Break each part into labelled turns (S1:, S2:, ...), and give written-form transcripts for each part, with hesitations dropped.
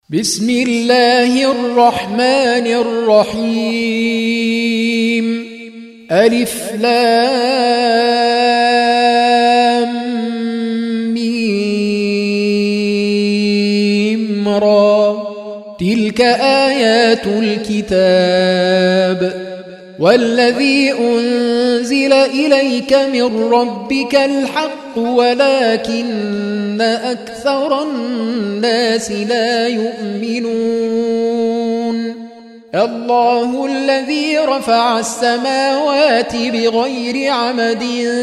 S1: بسم الله الرحمن الرحيم. ألف لام ميم را. تلك آيات الكتاب والذي أنزل إليك من ربك الحق ولكن أكثر الناس لا يؤمنون. الله الذي رفع السماوات بغير عمد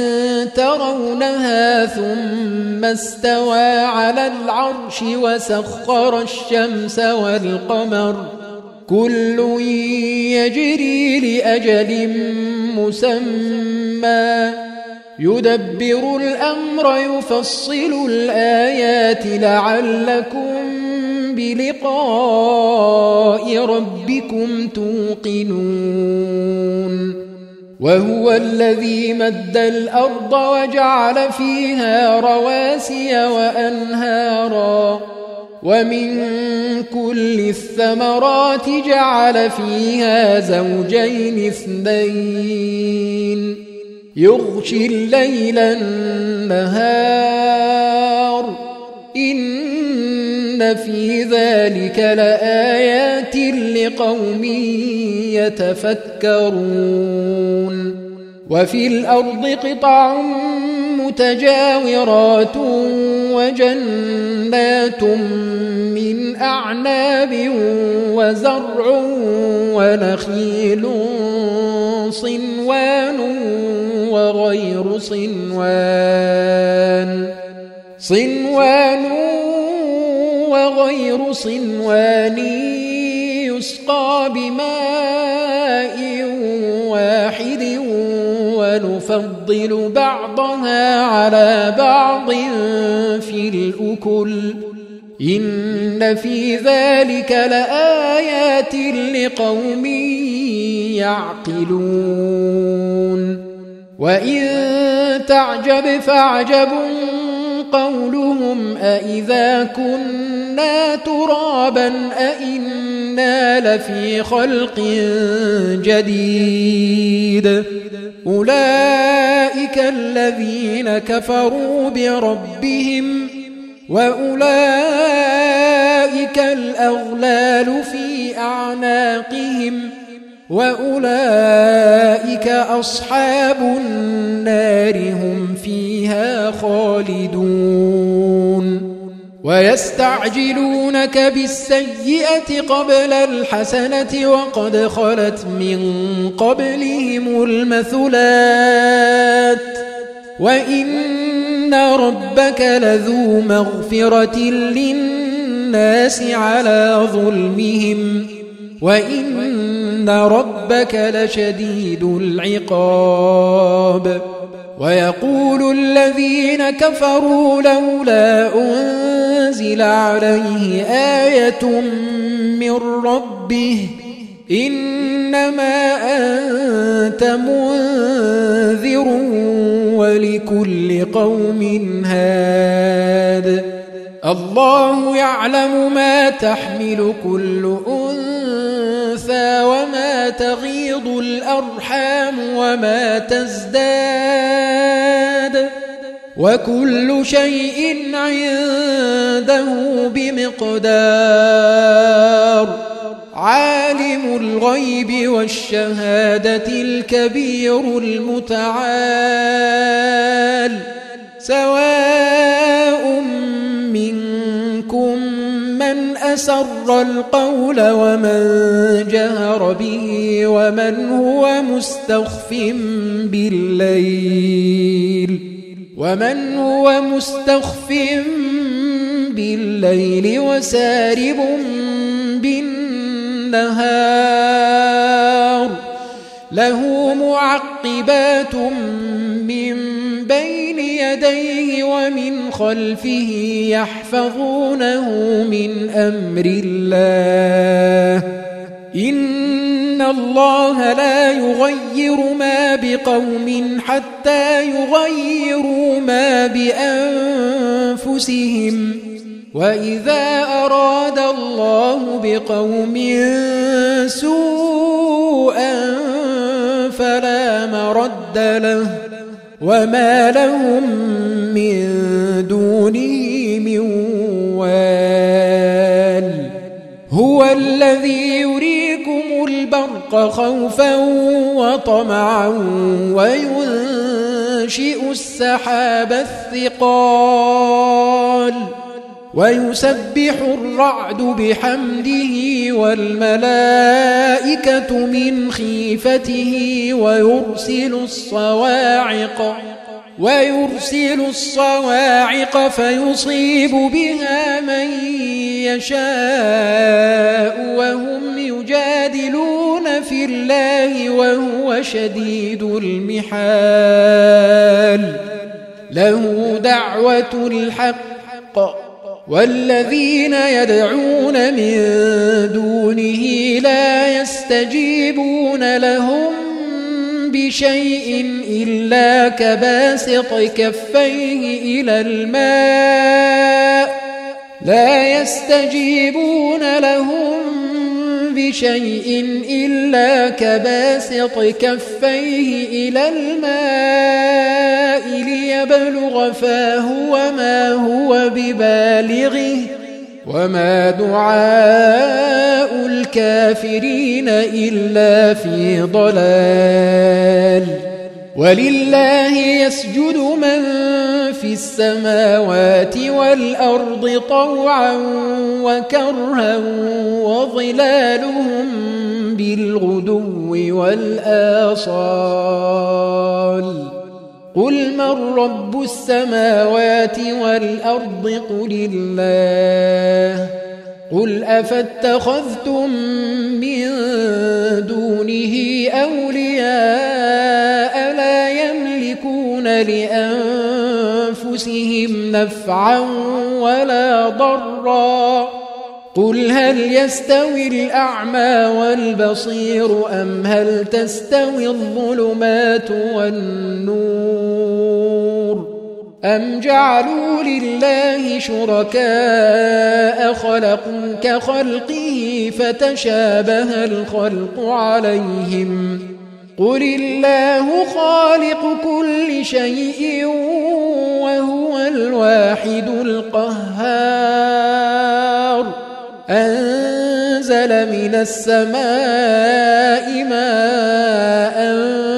S1: ترونها ثم استوى على العرش وسخر الشمس والقمر كل يجري لأجل مسمى يدبر الأمر يفصل الآيات لعلكم بلقاء ربكم توقنون. وهو الذي مد الأرض وجعل فيها رواسي وأنهارا ومن كل الثمرات جعل فيها زوجين اثنين يغشي الليل النهار إن في ذلك لآيات لقوم يتفكرون. وفي الأرض قطع متجاورات وجنات من أعناب وزرع ونخيل صنوان وغير صنوان يسقى بماء واحد ونفضل بعضها على بعض في الأكل إن في ذلك لآيات لقوم يعقلون. وإن تعجب فاعجب قولهم أإذا كنا ترابا أإنا لفي خلق جديد أولئك الذين كفروا بربهم وأولئك الأغلال في أعناقهم وأولئك أصحاب النار هم فيها خالدون. ويستعجلونك بالسيئة قبل الحسنة وقد خلت من قبلهم المثلات وإن ربك لذو مغفرة للناس على ظلمهم وإن ربك لشديد العقاب. ويقول الذين كفروا لولا أنزل عليه آية من ربه إنما أنت منذر ولكل قوم هاد. الله يعلم ما تحمل كل أنثى وما تغيض الأرحام وما تزداد وكل شيء عنده بمقدار. عالم الغيب والشهادة الكبير المتعال سواء منكم من أسر القول ومن جهر به ومن هو مستخف بالليل وسارب بالنهار له معقبات من بين يديه ومن خلفه يحفظونه من أمر الله إن الله لا يغير ما بقوم حتى يغيروا ما بأنفسهم وإذا أراد الله بقوم سوءا فلا مرد له وما لهم من دونه من وال هو الذي يريكم البرق خوفا وطمعا وينشئ السحاب الثقال ويسبح الرعد بحمده والملائكة من خيفته ويرسل الصواعق فيصيب بها من يشاء وهم يجادلون في الله وهو شديد المحال له دعوة الحق والذين يدعون من دونه لا يستجيبون لهم بشيء إلا كباسط كفيه إلى الماء ليبلغ فاه وما هو ببالغه وما دعاء الكافرين إلا في ضلال ولله يسجد من في السماوات والأرض طوعا وكرها وظلالهم بالغدو والآصال قل من رب السماوات والأرض قل الله قل أفاتخذتم من دونه أولياء لا يملكون لأنفسهم نفعا ولا ضرا قل هل يستوي الأعمى والبصير أم هل تستوي الظلمات والنور أم جعلوا لله شركاء خلقوا كخلقه فتشابه الخلق عليهم قل الله خالق كل شيء وهو الواحد القهار أنزل من السماء ماء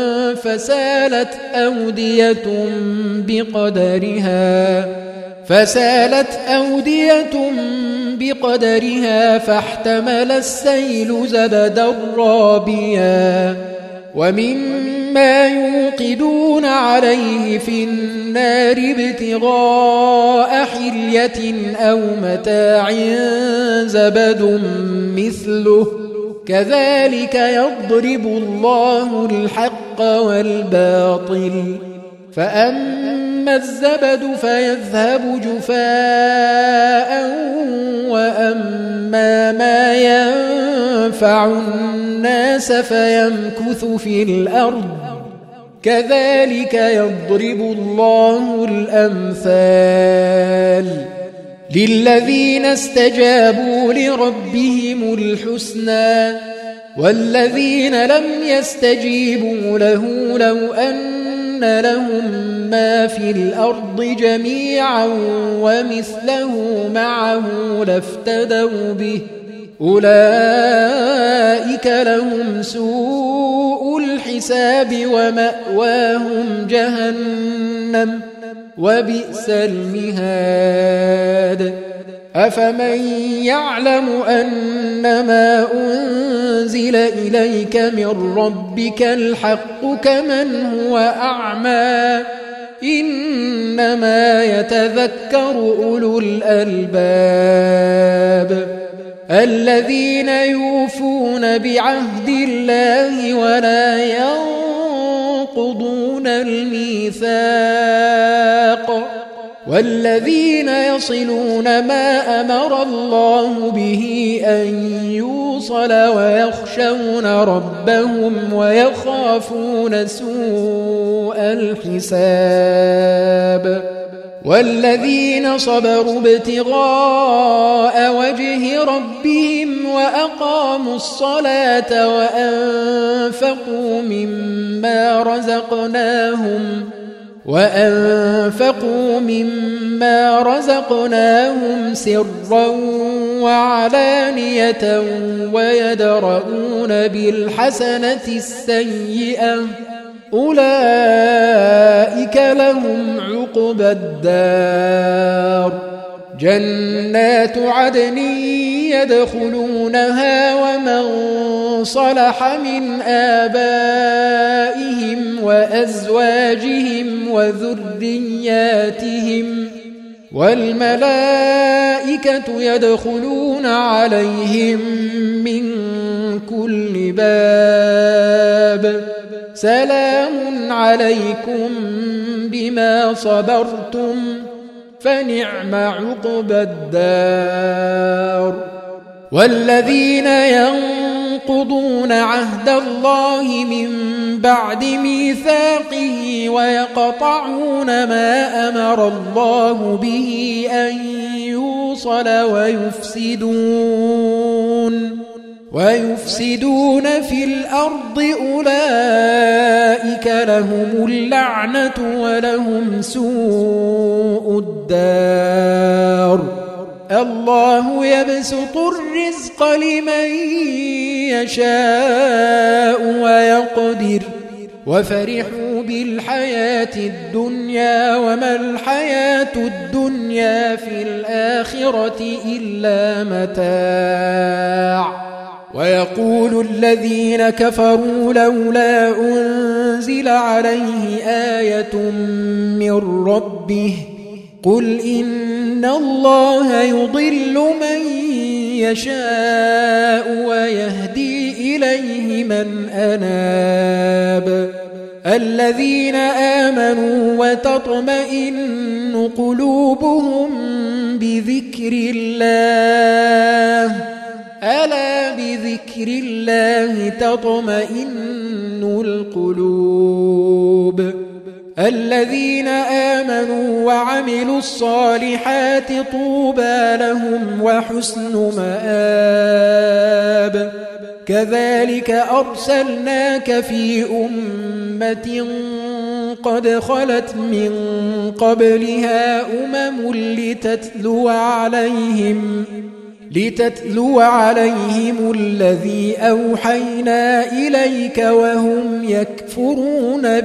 S1: فسالت أودية بقدرها فاحتمل السيل زبدا رابيا ومما يوقدون عليه في النار ابتغاء حلية أو متاع زبد مثله كذلك يضرب الله الحق والباطل فأما الزبد فيذهب جفاء وأما ما ينفع الناس فيمكث في الأرض كذلك يضرب الله الأمثال للذين استجابوا لربهم الحسنى والذين لم يستجيبوا له لو أن لهم ما في الأرض جميعا ومثله معه لافتدوا به أولئك لهم سوء الحساب ومأواهم جهنم وبئس المهاد أفمن يعلم أنما أنزل إليك من ربك الحق كمن هو أعمى إنما يتذكر أولو الألباب الذين يوفون بعهد الله ولا ينقضون الميثاق والذين يصلون ما أمر الله به أن يوصل ويخشون ربهم ويخافون سوء الحساب والذين صبروا ابتغاء وجه ربهم وأقاموا الصلاة وأنفقوا مما رزقناهم سرا وعلانية ويدرؤون بالحسنة السيئة أولئك لهم عقبى الدار جنات عدن يدخلونها ومن صلح من آبائهم وأزواجهم وذرياتهم والملائكة يدخلون عليهم من كل باب سلام عليكم بما صبرتم فنعم عقبى الدار والذين ينقضون عهد الله من بعد ميثاقه ويقطعون ما أمر الله به أن يوصل ويفسدون في الأرض أولئك لهم اللعنة ولهم سوء الدار الله يبسط الرزق لمن يشاء ويقدر وفرحوا بالحياة الدنيا وما الحياة الدنيا في الآخرة إلا متاع ويقول الذين كفروا لولا أنزل عليه آية من ربه قل إن الله يضل من يشاء ويهدي إليه من أناب الذين آمنوا وتطمئن قلوبهم بذكر الله ألا بذكر الله تطمئن القلوب الذين آمنوا وعملوا الصالحات طوبى لهم وحسن مآب كذلك أرسلناك في أمة قد خلت من قبلها لتتلو عليهم الذي أوحينا إليك وهم يكفرون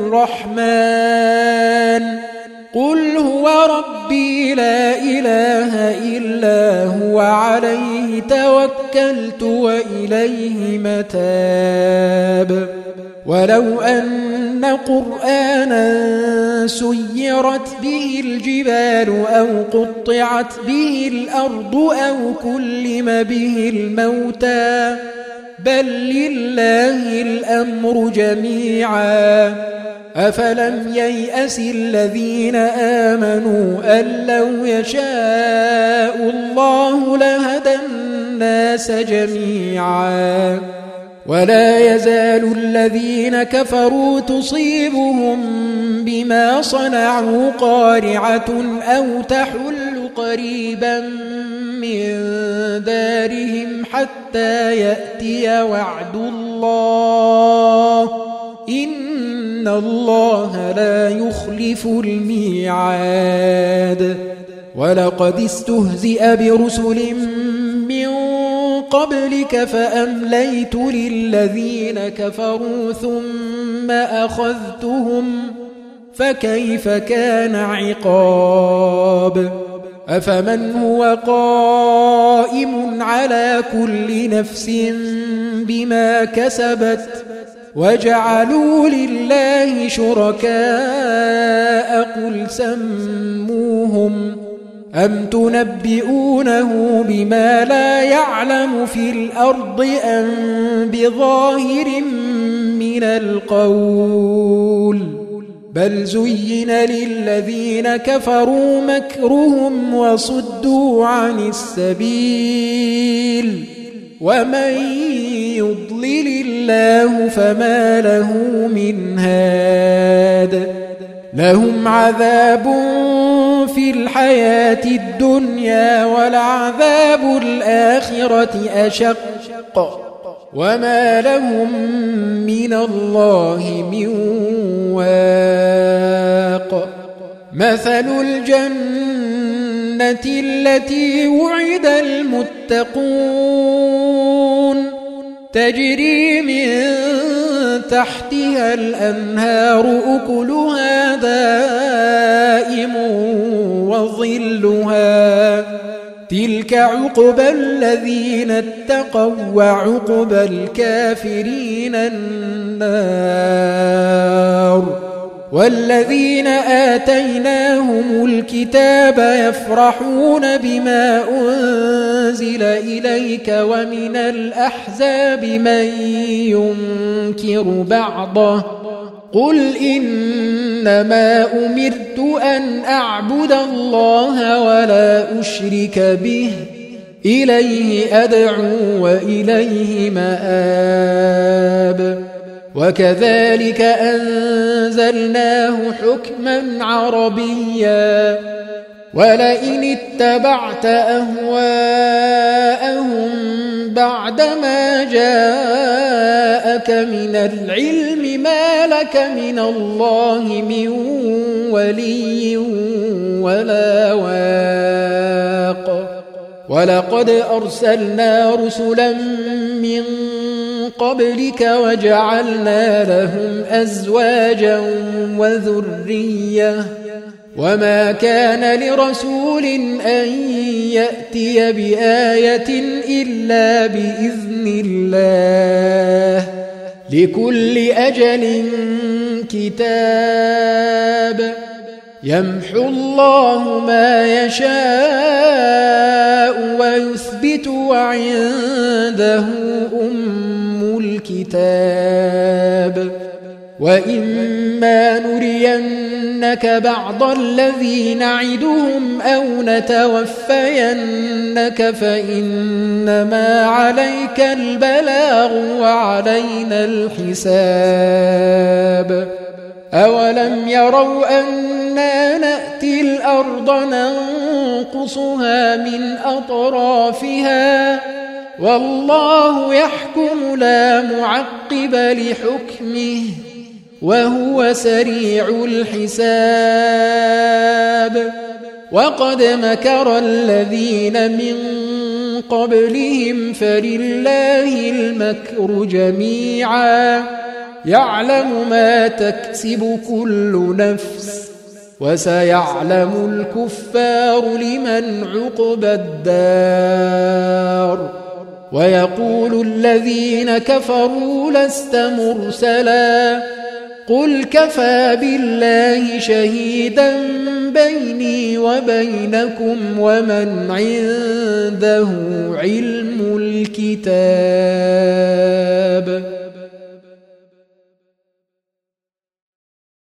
S1: بالرحمن قل هو ربي لا إله إلا هو عليه توكلت وإليه متاب ولو أن قرآنا سيرت به الجبال أو قطعت به الأرض أو كلم به الموتى بل لله الأمر جميعا أفلم ييأس الذين آمنوا أن لو يشاء الله لهدى الناس جميعا ولا يزال الذين كفروا تصيبهم بما صنعوا قارعة أو تحل قريبا من دارهم حتى يأتي وعد الله إن الله لا يخلف الميعاد ولقد استهزئ برسل من قبلك فأمليت للذين كفروا ثم أخذتهم فكيف كان عقاب أفمن هو قائم على كل نفس بما كسبت وجعلوا لله شركاء قل سموهم أم تنبئونه بما لا يعلم في الأرض أم بظاهر من القول بل زين للذين كفروا مكرهم وصدوا عن السبيل ومن يضلل الله فما له من هاد لهم عذاب في الحياة الدنيا ولعذاب الآخرة أشق وما لهم من الله من واق مثل الجنة التي وعد المتقون تجري من تحتها الأنهار أكلها دائم وظلها تلك عقبى الذين اتقوا وعقبى الكافرين النار والذين آتيناهم الكتاب يفرحون بما أنزل إليك ومن الأحزاب من ينكر بعضه قل إنما أمرت أن أعبد الله ولا أشرك به إليه أدعو وإليه مآب وكذلك أنزلناه حكما عربيا ولئن اتبعت أهواءهم بعدما جاءك من العلم ما لك من الله من ولي ولا واق ولقد أرسلنا رسلا من قبلك وجعلنا لهم أزواجا وذرية وما كان لرسول أن يأتي بآية إلا بإذن الله لكل أجل كتاب يمحو الله ما يشاء ويثبت وعنده أم الكتاب وإما نرينك بعض الذي نعدهم أو نتوفينك فإنما عليك البلاغ وعلينا الحساب أولم يروا أنا نأتي الأرض ننقصها من أطرافها والله يحكم لا معقب لحكمه وهو سريع الحساب وقد مكر الذين من قبلهم فلله المكر جميعا يعلم ما تكسب كل نفس وسيعلم الكفار لمن عقبى الدار ويقول الذين كفروا لست مرسلا قل كفى بالله شهيدا بيني وبينكم ومن عنده علم الكتاب